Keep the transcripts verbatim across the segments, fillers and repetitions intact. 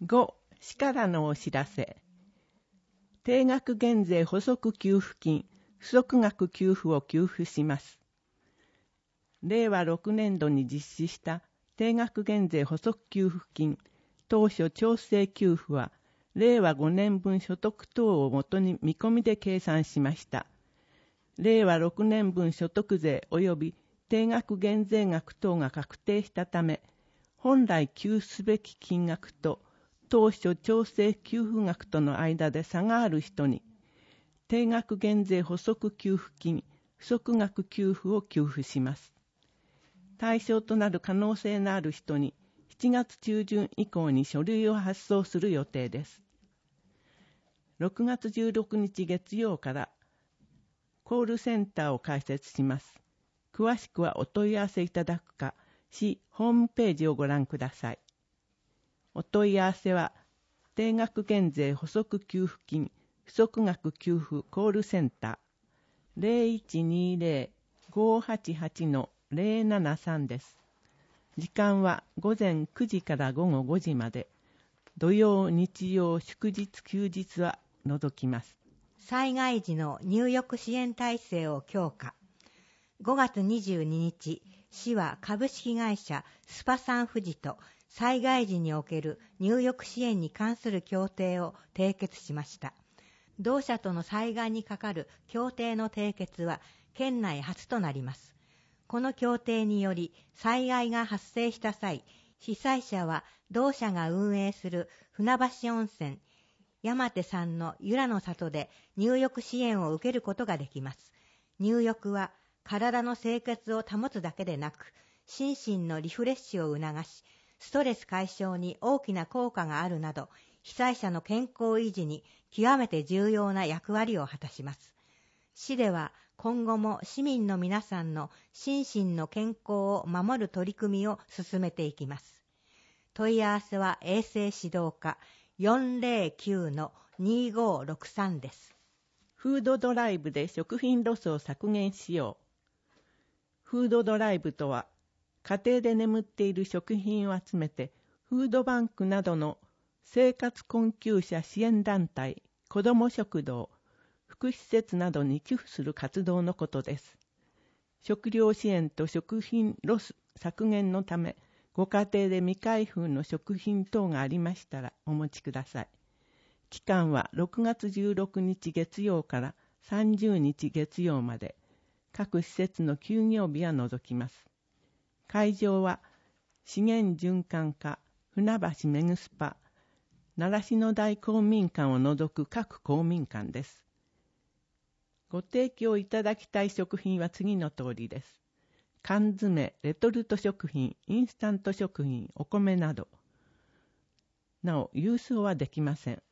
ご. 市からのお知らせ。定額減税補足給付金、不足額給付を給付します。れいわろくねんどに実施した定額減税補足給付金、当初調整給付は、れいわごねんぶん所得等をもとに見込みで計算しました。れいわろくねんぶん所得税及び定額減税額等が確定したため、本来給付すべき金額と当初調整給付額との間で差がある人に、定額減税補足給付金、不足額給付を給付します。対象となる可能性のある人に、しちがつちゅうじゅん以降に書類を発送する予定です。ろくがつじゅうろくにち月曜からコールセンターを開設します。詳しくはお問い合わせいただくか、市ホームページをご覧ください。お問い合わせは、定額減税補足給付金、不足額給付コールセンター ゼロいちにゼロ ごーはちはち のゼロななさんです。時間は午前くじから午後ごじまで、土曜、日曜、祝日、休日は除きます。 災害時の入浴支援体制を強化。ごがつにじゅうににち、市は株式会社スパサンフジと災害時における入浴支援に関する協定を締結しました。同社との災害に係る協定の締結は県内初となります。この協定により災害が発生した際、被災者は同社が運営する船橋温泉、山手山の由良の里で入浴支援を受けることができます。入浴は体の清潔を保つだけでなく、心身のリフレッシュを促し、ストレス解消に大きな効果があるなど、被災者の健康維持に極めて重要な役割を果たします。市では今後も市民の皆さんの心身の健康を守る取り組みを進めていきます。問い合わせは衛生指導課 よんぜろきゅう のにごろくさん です。 フードドライブで食品ロスを削減しよう。フードドライブとは、家庭で眠っている食品を集めて、フードバンクなどの生活困窮者支援団体、子ども食堂、福祉施設などに寄付する活動のことです。食料支援と食品ロス削減のため、ご家庭で未開封の食品等がありましたらお持ちください。期間はろくがつじゅうろくにち月曜からさんじゅうにち月曜まで、各施設の休業日は除きます。会場は資源循環課、船橋メグスパ、習志野台公民館を除く各公民館です。ご提供いただきたい食品は次の通りです。缶詰、レトルト食品、インスタント食品、お米など。なお、郵送はできません。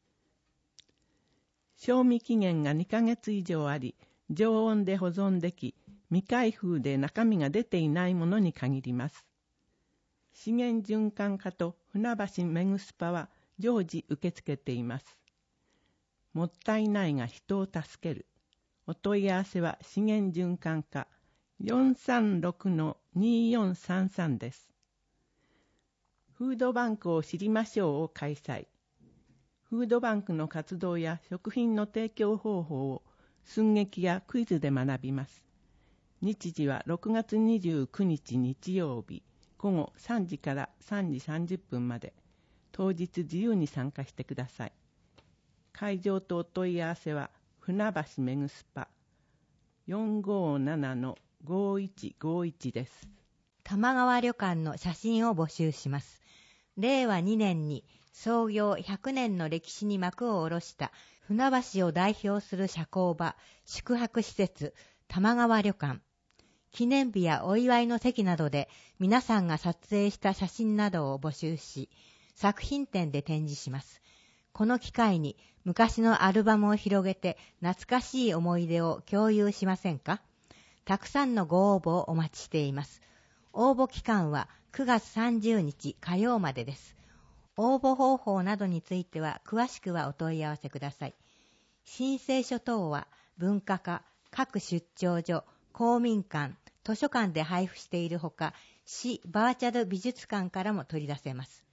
賞味期限がにかげつ以上あり、常温で保存でき、未開封で中身が出ていないものに限ります。資源循環課と船橋メグスパは常時受け付けています。もったいないが人を助ける。お問い合わせは資源循環課 よんさんろくのによんさんさん です。フードバンクを知りましょうを開催。フードバンクの活動や食品の提供方法を寸劇やクイズで学びます。日時はろくがつにじゅうくにち日曜日ごごさんじからさんじさんじゅっぷんまで、当日自由に参加してください。会場とお問い合わせは船橋メグスパ よんごーななのごーいちごーいち です。 玉川旅館の写真を募集します。れいわにねんに創業ひゃくねんの歴史に幕を下ろした船橋を代表する社交場、宿泊施設、玉川旅館。記念日やお祝いの席などで皆さんが撮影した写真などを募集し、作品展で展示します。この機会に昔のアルバムを広げて懐かしい思い出を共有しませんか？たくさんのご応募をお待ちしています。応募期間はくがつさんじゅうにち火曜までです。応募方法などについては詳しくはお問い合わせください。申請書等は文化課、各出張所、公民館、図書館で配布しているほか、市バーチャル美術館からも取り出せます。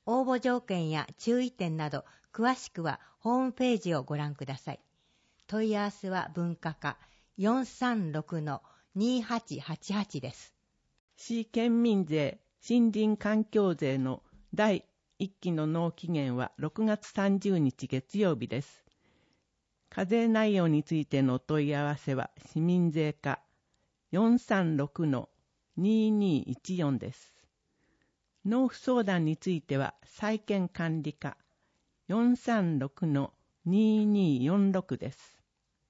応募条件や注意点など、詳しくはホームページをご覧ください。問い合わせは文化課 よんさんろくのにはちはちはち です。 市県民税、森林環境税のだいいっきの納期限はろくがつさんじゅうにち月曜日です。課税内容についての問い合わせは市民税課 よんさんろくのににいちよん です。納付相談については債権管理課 よんさんろくのにによんろく です。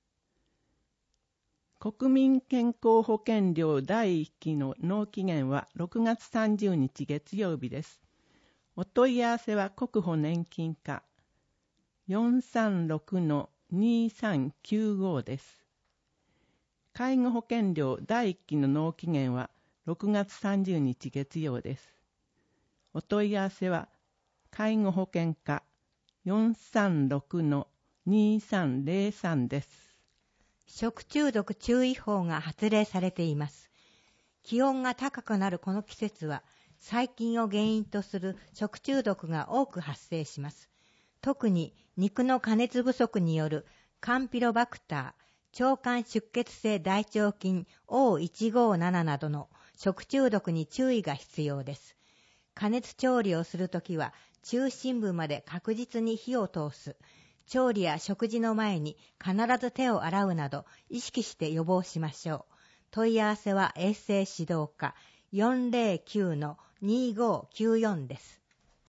国民健康保険料だいいっきの納期限はろくがつさんじゅうにち月曜日です。お問い合わせは国保年金課 よんさんろくのにさんきゅうご です。介護保険料だいいっきの納期限はろくがつさんじゅうにち月曜です。お問い合わせは介護保険課 よんさんろくのにさんぜろさん です。 食中毒注意報が発令されています。気温が高くなるこの季節は、細菌を原因とする食中毒が多く発生します。特に肉の加熱不足によるカンピロバクター、腸管出血性大腸菌 オーいちごなな などの食中毒に注意が必要です。加熱調理をするときは中心部まで確実に火を通す。調理や食事の前に必ず手を洗うなど意識して予防しましょう。問い合わせは衛生指導課 よんぜろきゅうのにごきゅうよん です。